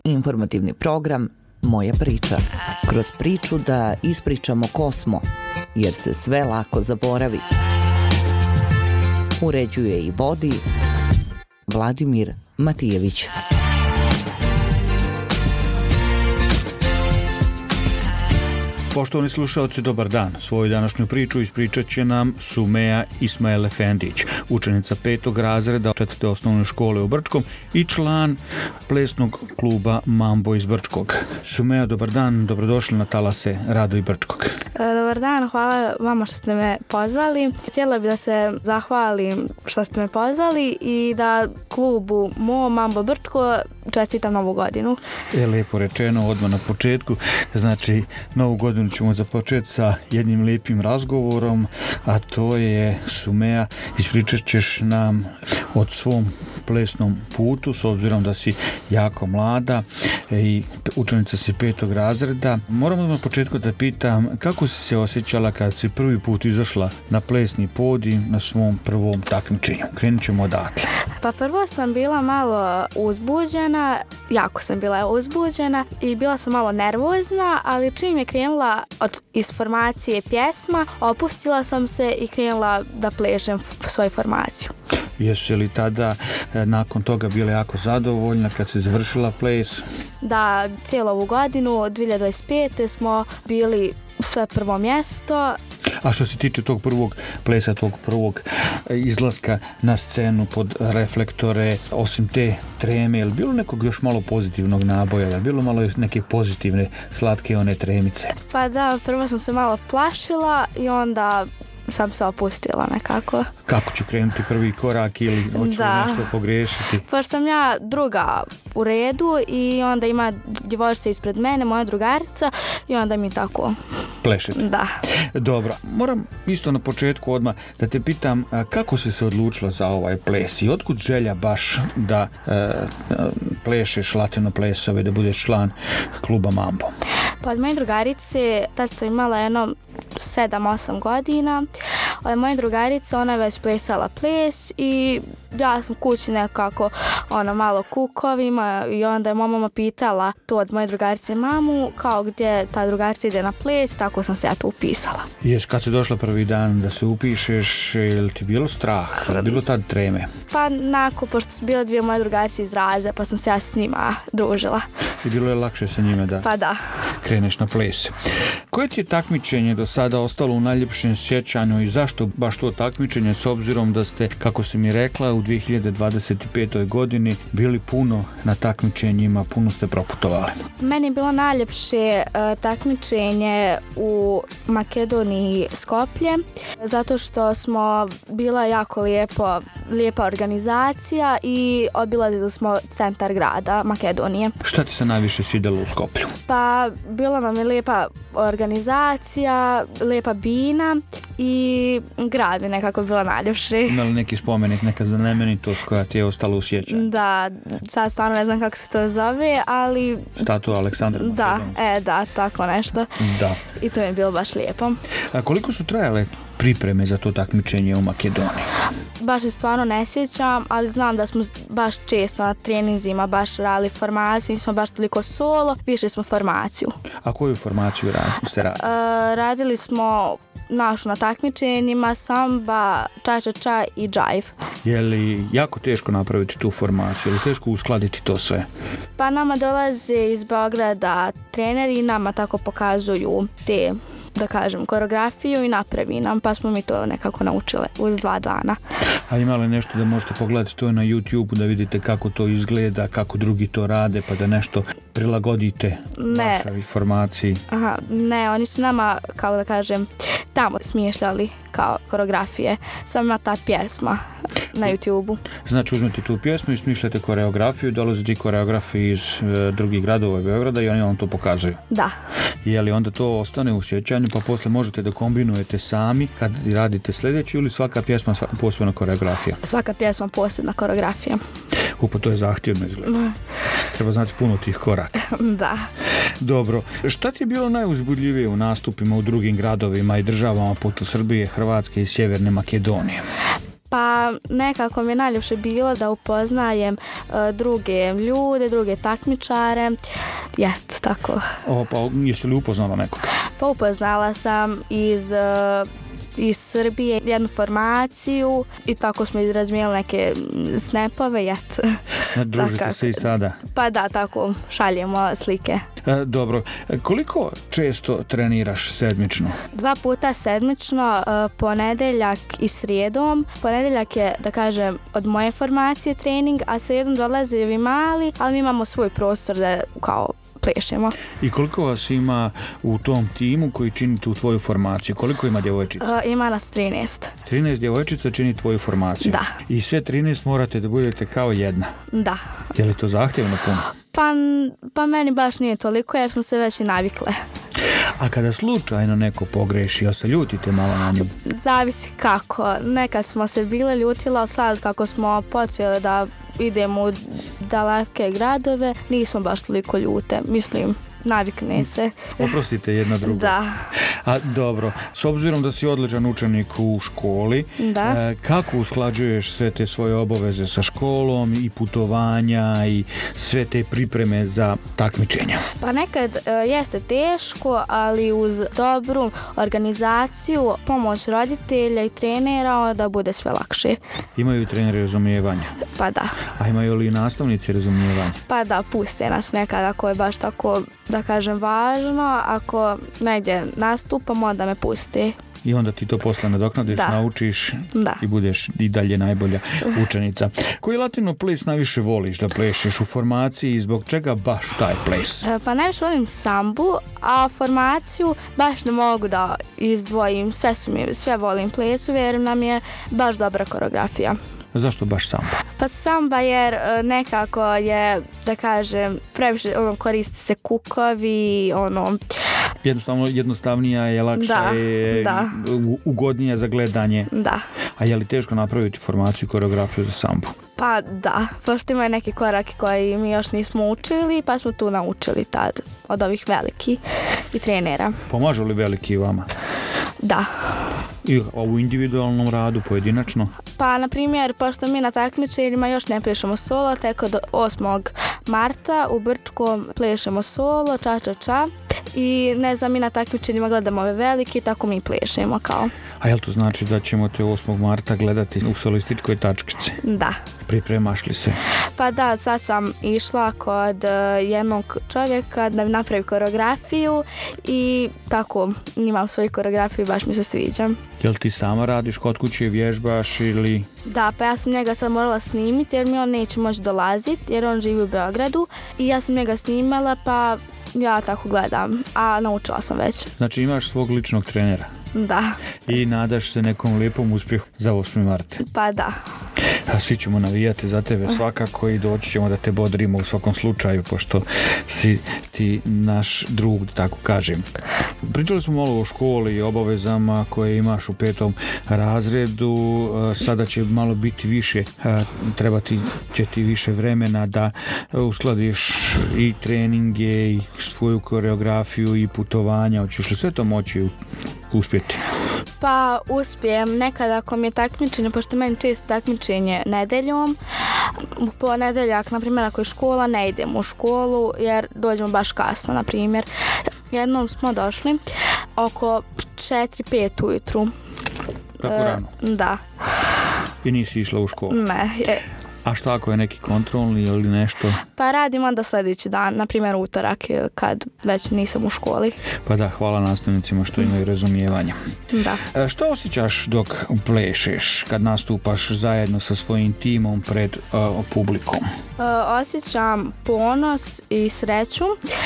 Informativni program Moja priča. Kroz priču da ispričamo ko smo, jer se sve lako zaboravi. Uređuje i vodi Vladimir Matijević. Poštovani slušalci, dobar dan. Svoju današnju priču ispričat će nam Sumeja Ismail Efendić, učenica 5. razreda 4. osnovne škole u Brčkom i član plesnog kluba Mambo iz Brčkog. Sumeja, dobar dan, dobrodošli na talase Radio i Brčkog. Dobar dan, hvala vama što ste me pozvali. Htjela bih da se zahvalim što ste me pozvali i da klubu Mambo Brčko čestitam Novu godinu. Lijepo rečeno odmah na početku. Znači, Novu godinu ćemo započeti sa jednim lijepim razgovorom, a to je, Sumeja, ispričat ćeš nam o svom plesnom putu, s obzirom da si jako mlada i učenica si 5. razreda. Moram na početku da pitam, kako si se osjećala kad si prvi put izašla na plesni podij na svom prvom takmičenju? Krenut ćemo odatle. Pa prvo sam bila malo uzbuđena, jako sam bila uzbuđena i bila sam malo nervozna, ali čim je krenula iz formacije pjesma, opustila sam se i krenula da plešem svoju formaciju. Jesi li tada nakon toga bila jako zadovoljna kad si završila ples? Da, cijelu ovu godinu, 2025. smo bili sve prvo mjesto. A što se tiče tog prvog plesa, tog prvog izlaska na scenu pod reflektore, osim te treme, je li bilo nekog još malo pozitivnog naboja? Je li bilo malo neke pozitivne, slatke one tremice? Pa da, prvo sam se malo plašila i onda sam se opustila nekako. Kako ću krenuti prvi korak ili hoću nešto pogriješiti? Pa sam ja druga u redu i onda ima djevojčica ispred mene, moja drugarica, i onda mi tako plešete. Da. Dobro, moram isto na početku odmah da te pitam, kako si se odlučila za ovaj ples i otkud želja baš da plešeš latino plesove, da budeš član kluba Mambo? Pa od moje drugarice, tad sam imala 7-8 godina. Od moje drugarice, ona je već plesala ples i ja sam kući nekako malo kukovima i onda je mama pitala to od moje drugarice mamu, kao gdje ta drugarica ide na ples, tako sam se ja tu upisala. Jes, kad si došla prvi dan da se upišeš, je li ti bilo strah? Bilo tad treme? Pa nakon, pošto su bile dvije moje drugarice iz Raze, pa sam se ja s njima družila. I bilo je lakše sa njima da kreneš na ples. Koje ti je takmičenje do sada ostalo u najljepšem sjećanju i zašto baš to takmičenje, s obzirom da ste, kako si mi rekla, u 2025. godini bili puno na takmičenjima, puno ste proputovali? Meni je bilo najljepše takmičenje u Makedoniji, Skoplje, zato što smo bila jako lijepa organizacija i obilazili smo centar grada Makedonije. Šta ti se najviše svidjelo u Skoplju? Pa bila nam je lijepa organizacija, lijepa bina i grad mi nekako bila najljepši. Imali neki spomenik, neka znamenitost koja ti je ostala u sjećanju? Da, sad stvarno ne znam kako se to zove, ali... Statua Aleksandra Makedonske. Da, tako nešto. Da. I to mi je bilo baš lijepo. A koliko su trajale pripreme za to takmičenje u Makedoniji? Baš se stvarno ne sjećam, ali znam da smo baš često na treninzima baš radili formaciju, nismo baš toliko solo, više smo formaciju. A koju formaciju ste radili? Radili smo našu na takmičenjima, samba, ča-ča-ča i džajv. Je li jako teško napraviti tu formaciju, je li teško uskladiti to sve? Pa nama dolaze iz Beograda treneri i nama tako pokazuju te, da kažem, koreografiju i napravi nam, pa smo mi to nekako naučile uz 2 dana. A ima li nešto da možete pogledati to na YouTube da vidite kako to izgleda, kako drugi to rade, pa da nešto prilagodite vašoj formaciji? Ne, oni su nama, kao da kažem, tamo smješljali kao koreografije. Samo ima ta pjesma na YouTube-u. Znači uzmete tu pjesmu i smišljate koreografiju, dolaze ti koreografi iz drugih gradova Beograda i oni vam to pokazuju? Da. Je li onda to ostane u sjećanju pa posle možete da kombinujete sami kad radite sljedeću ili svaka pjesma posebna koreografija? Svaka pjesma posebna koreografija. Pa to je zahtjevno izgleda. Treba znati puno tih koraka. Da. Dobro. Šta ti je bilo najuzbudljivije u nastupima u drugim gradovima i državama poput Srbije, Hrvatske i Sjeverne Makedonije? Pa nekako mi je najljepše bilo da upoznajem druge ljude, druge takmičare. Tako. Pa jesi li upoznala nekoga? Pa upoznala sam iz Srbije jednu formaciju i tako smo razmijenili neke snapove. Družite se i sada? Pa da, tako šaljemo slike. Dobro. Koliko često treniraš sedmično? 2 puta sedmično, ponedeljak i srijedom. Ponedeljak je, da kažem, od moje formacije trening, a srijedom dolaze i mali, ali mi imamo svoj prostor da kao plešemo. I koliko vas ima u tom timu koji čini tu tvoju formaciju? Koliko ima djevojčica? Ima nas 13. 13 djevojčica čini tvoju formaciju? Da. I sve 13 morate da budete kao jedna? Da. Je li to zahtjevno puno? Pa meni baš nije toliko jer smo se već i navikle. A kada slučajno neko pogreši, jel se ljutite malo na nju? Zavisi kako. Nekad smo se bile ljutila, sad kako smo počeli da idemo u daleke gradove, nismo baš toliko ljute. Mislim, navikne se. Oprostite jedna druga. Da. A dobro, s obzirom da si odličan učenik u školi, kako usklađuješ sve te svoje obaveze sa školom i putovanja i sve te pripreme za takmičenja? Pa nekad jeste teško, ali uz dobru organizaciju, pomoć roditelja i trenera da bude sve lakše. Imaju treneri razumijevanja? Pa da. A imaju li nastavnici razumijevanja? Pa da, puste nas nekad ako je baš tako, da kažem, važno. Ako negdje nastupam, onda me puste. I onda ti to posle nadoknadiš, naučiš i budeš i dalje najbolja učenica. Koji latino ples najviše voliš da plešeš u formaciji i zbog čega baš taj ples? Pa najviše volim sambu, a formaciju baš ne mogu da izdvojim. Sve volim plesu jer nam je baš dobra koreografija. Zašto baš samba? Pa samba jer nekako je, da kažem, previše koristi se kukovi, jednostavnija je, lakša je, ugodnija za gledanje. Da. A je li teško napraviti formaciju i koreografiju za sambu? Pa da, pošto imaju neki koraki koji mi još nismo učili, pa smo tu naučili tad od ovih velikih i trenera. Pomažu li veliki vama? Da. I u individualnom radu, pojedinačno? Pa, na primjer, pošto mi na takmičenjima još ne plešemo solo, teko do 8. marta u Brčkom plešemo solo, ča. I ne znam, mi na takmičenjima gledamo ove veliki, tako mi plešemo kao. A jel to znači da ćemo te 8. marta gledati u solističkoj tačkici? Da. Pripremaš li se? Pa da, sad sam išla kod jednog čovjeka da mi napravi koreografiju i tako imam svoju koreografiju i baš mi se sviđa. Jel ti sama radiš kod kuće, vježbaš ili... Da, pa ja sam njega sad morala snimiti jer mi on neće moći dolaziti jer on živi u Beogradu i ja sam njega snimala pa ja tako gledam, a naučila sam već. Znači imaš svog ličnog trenera? Da. I nadaš se nekom lijepom uspjehu za 8. mart? Pa da. A svi ćemo navijati za tebe svakako i doći ćemo da te bodrimo u svakom slučaju, pošto si ti naš drug, tako kažem. Pričali smo malo o školi i obavezama koje imaš u 5. razredu. Sada će malo biti više, trebati će ti više vremena da uskladiš i treninge i svoju koreografiju i putovanja. Hoćeš li sve to moći uspjeti? Pa uspijem nekada ako mi je takmičenje, pošto meni često takmičenje nedeljom. U ponedeljak, na primjer, ako je škola, ne idem u školu jer dođemo baš kasno, na primjer. Jednom smo došli oko 4-5 ujutru. Tako rano? Da. I nisi išla u školu? Ne. A šta ako je neki kontrolni ili nešto? Pa radim onda sljedeći dan, na primjer utorak, kad već nisam u školi. Pa da, hvala nastavnicima što imaju razumijevanja. Da. Što osjećaš dok plešeš, kad nastupaš zajedno sa svojim timom pred publikom? Osjećam ponos i sreću.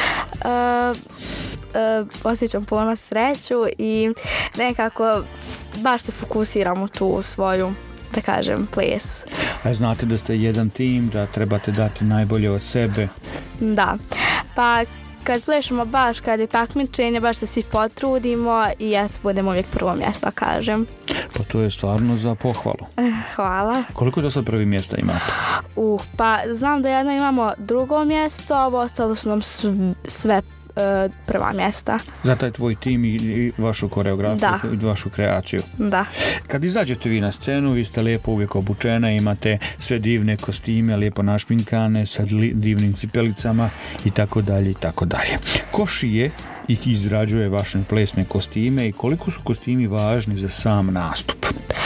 Osjećam ponos, sreću i nekako baš se fokusiram u tu svoju, da kažem, ples. A znate da ste jedan tim, da trebate dati najbolje od sebe? Da, pa kad plešemo baš, kad je takmičenje, baš se svi potrudimo i ja budemo uvijek prvo mjesto, kažem. Pa to je stvarno za pohvalu. Hvala. Koliko do sad prvi mjesta imate? Pa znam da jedno imamo drugo mjesto, ovo ostalo su nam sve prva mjesta. Za taj tvoj tim i vašu koreografiju i vašu kreaciju. Da. Kad izađete vi na scenu, vi ste lijepo uvijek obučene, imate sve divne kostime, lijepo našminkane, sa divnim cipelicama i tako dalje i tako dalje. Ko šije i izrađuje vaše plesne kostime i koliko su kostimi važni za sam nastup?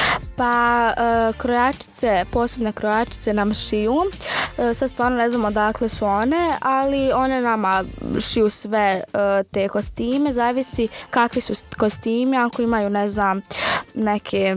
Pa krojačice, posebne krojačice nam šiju. Sad stvarno ne znam odakle su one, ali one nama šiju sve te kostime. Zavisi kakvi su kostimi, ako imaju, ne znam, neke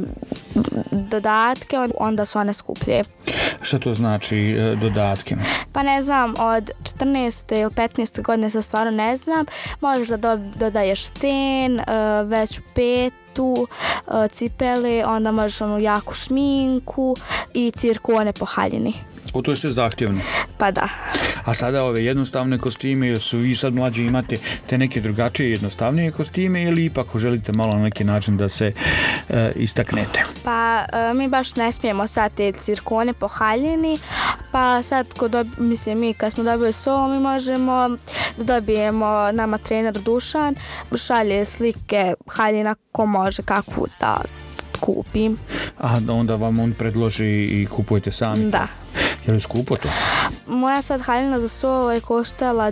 dodatke, onda su one skuplje. Što to znači dodatke? Pa ne znam, od 14. ili 15. godine sad stvarno ne znam. Možeš da dodaješ sten, veću petu, cipele, onda možeš onu jaku šminku i cirkone po haljini. To je sve zahtjevno. Pa da. A sada ove jednostavne kostime, jer su vi sad mlađi, imate te neke drugačije jednostavnije kostime ili ipak želite malo na neki način da se istaknete? Pa mi baš ne smijemo sad te cirkone po haljini, pa sad mi kad smo dobili solo, mi možemo da dobijemo, nama trener Dušan šalje slike haljina ko može kakvu da kupim. A onda vam on predloži i kupujete sami? Da. Je li skupo to? Moja sad haljina za solo je koštala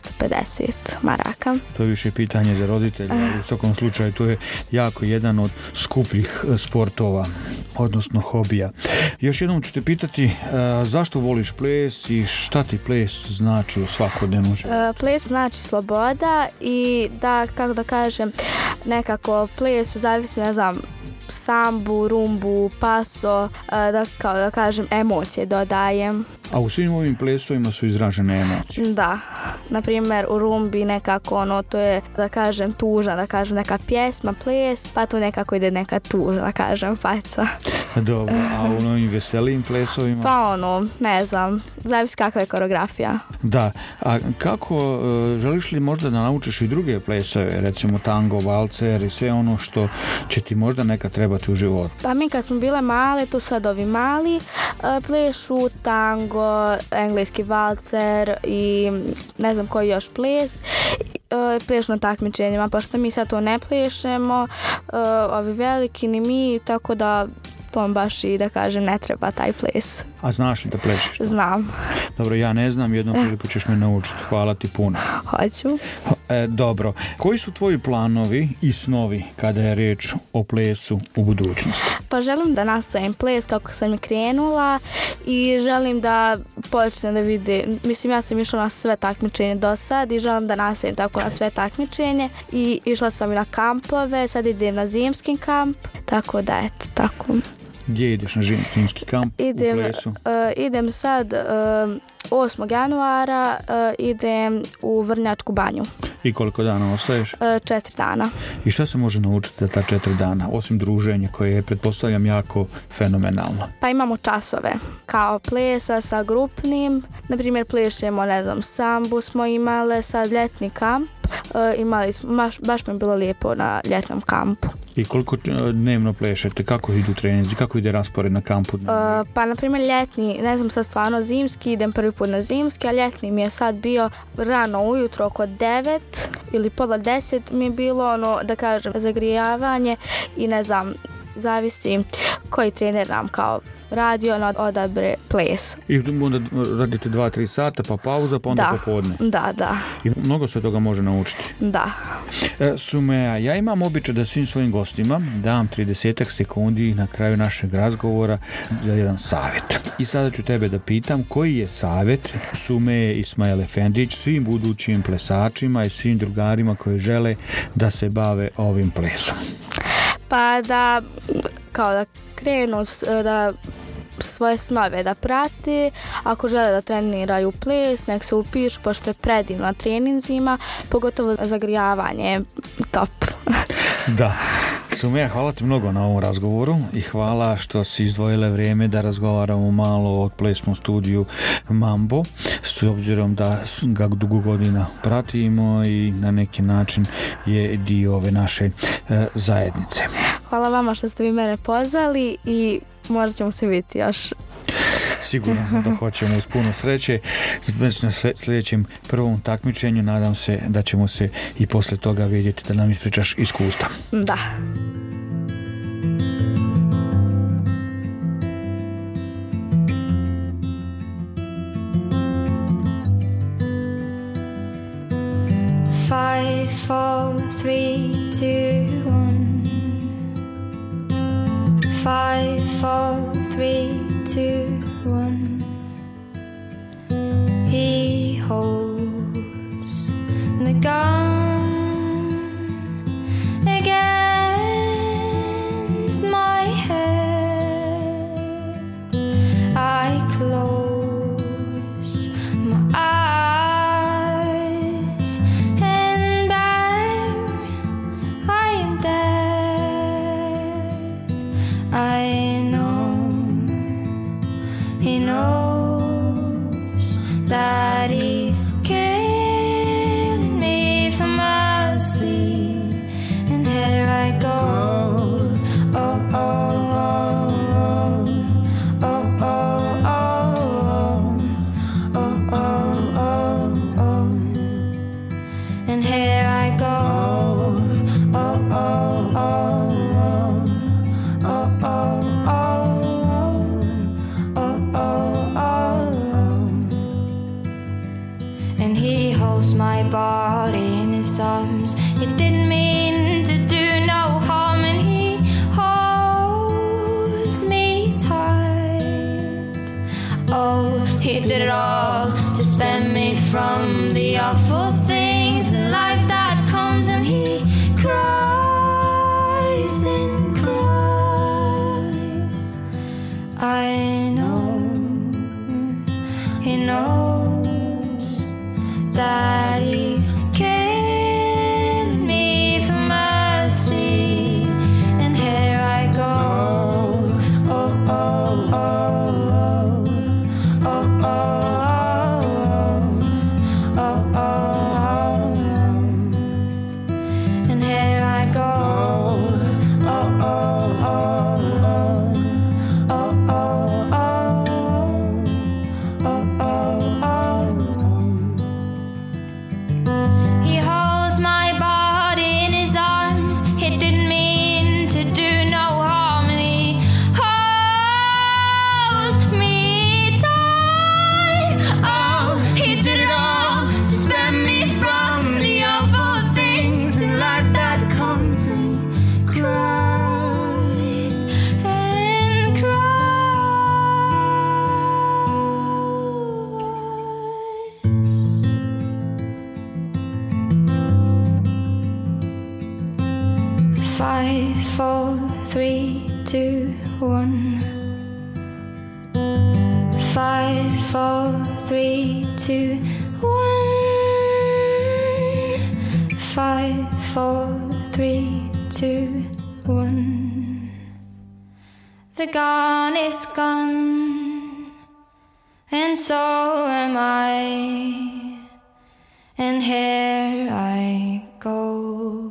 250 maraka. To je više pitanje za roditelje, ali u svakom slučaju to je jako jedan od skupljih sportova, odnosno hobija. Još jednom ću te pitati zašto voliš ples i šta ti ples znači u svakodnevnom životu? Ples znači sloboda i da, kako da kažem, nekako plesu zavisi, ne znam, sambu, rumbu, paso, kao da kažem, emocije dodajem. A u svim ovim plesovima su izražene emocije? Da. Naprimjer, u rumbi nekako to je, da kažem, tužna, da kažem, neka pjesma, ples, pa tu nekako ide neka tužna, da kažem, faca. Dobro, a u novim veselim plesovima? Pa ne znam, zavisi kakva je koreografija. Da, a kako, želiš li možda da naučiš i druge plesove, recimo tango, valcer i sve ono što će ti možda nekad trebati u životu? Pa mi kad smo bile male, tu sad ovi mali plešu tango, engleski valcer i ne znam koji još ples, plešu na takmičenjima, pošto mi sad to ne plešemo, ovi veliki ni mi, tako da to baš i da kažem ne treba taj ples. A znaš li da plešiš? Znam. Dobro, ja ne znam, jednom priliku ćeš me naučiti. Hvala ti puno. Hoću. Dobro, koji su tvoji planovi i snovi kada je riječ o plesu u budućnosti? Pa želim da nastavim ples kako sam i krenula i želim da počnem da vidim, mislim ja sam išla na sve takmičenje do sad i želim da nastavim tako na sve takmičenje i išla sam i na kampove, sad idem na zimski kamp, tako da eto, tako. Gdje ideš na zimski kamp u plesu? Idem sad 8. januara, idem u Vrnjačku banju. I koliko dana ostaješ? 4 dana. I šta se može naučiti za ta 4 dana, osim druženja koje je, pretpostavljam, jako fenomenalno? Pa imamo časove, kao plesa sa grupnim, na primjer plešemo, ne znam, sambu smo imale, sad ljetni kamp, imali smo, baš mi je bilo lijepo na ljetnom kampu. I koliko dnevno plešete, kako idu treninzi, kako ide raspored na kampu? Pa na primjer ljetni, ne znam sad stvarno zimski, idem prvi put na zimski, a ljetni mi je sad bio rano ujutro oko 9 ili pola 10 mi je bilo da kažem zagrijavanje i ne znam, zavisi koji trener nam kao radio na odabre ples. I onda radite 2-3 sata pa pauza pa onda popodne? Da. I mnogo se toga može naučiti? Da. Sumeja, ja imam običaj da svim svojim gostima dam 30 sekundi na kraju našeg razgovora za jedan savjet. I sada ću tebe da pitam koji je savjet Sumeje Ismail Efendić svim budućim plesačima i svim drugarima koji žele da se bave ovim plesom? Pa da krenu da svoje snove da prati, ako žele da treniraju ples, nek se upišu, pošto je predivno na treninzima, pogotovo zagrijavanje top. Da. Sumeja, hvala ti mnogo na ovom razgovoru i hvala što si izdvojila vrijeme da razgovaramo malo o plesnom studiju Mambo, s obzirom da ga dugo godina pratimo i na neki način je dio ove naše zajednice. Hvala vama što ste vi mene pozvali i možda ćemo se vidjeti još. sigurno da hoćemo uz puno sreće. Već na sljedećem prvom takmičenju nadam se da ćemo se i posle toga vidjeti da nam ispričaš iskustva. Da. Five, four, three, two, one. 5, 4, 3, 2, 1. He holds the gun against my head. I close my eyes and bang, I am dead. I know he knows that he's killing me for mercy, and here I go. Oh, oh, oh, oh, oh, oh, oh, oh, oh, oh, and here I go. Oh, oh, oh. My body in his arms. He didn't mean to do no harm, and he holds me tight. Oh, he did it all to spare me from the awful things in life that comes, and he cries and cries. I know he knows that he's killing me for mercy, and here I go. Oh, oh, oh, oh, oh, oh, oh, oh, oh, and here I go. Oh, oh, oh, oh, oh, oh, oh, oh, oh. He holds my body in his arms. He didn't mean to do no harm, and he holds me tight. Oh, he did it all to spare me from the awful things in life that comes, and he cries and cries. 5, 4, 3, 2, 1. 5, 4, 3, 2, 1. 5, 4, 3, 2, 1. The gun is gone, and so am I, and here I go.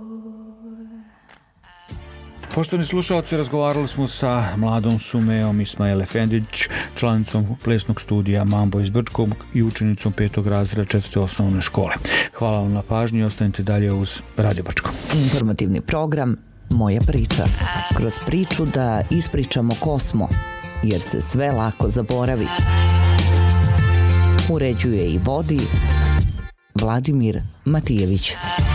Poštovani slušalci, razgovarali smo sa mladom Sumejom Ismail Efendić, članicom plesnog studija Mambo iz Brčkog i učenicom 5. razreda 4. osnovne škole. Hvala vam na pažnji i ostanite dalje uz Radio Brčko. Informativni program Moja priča. Kroz priču da ispričamo ko smo, jer se sve lako zaboravi. Uređuje i vodi Vladimir Matijević.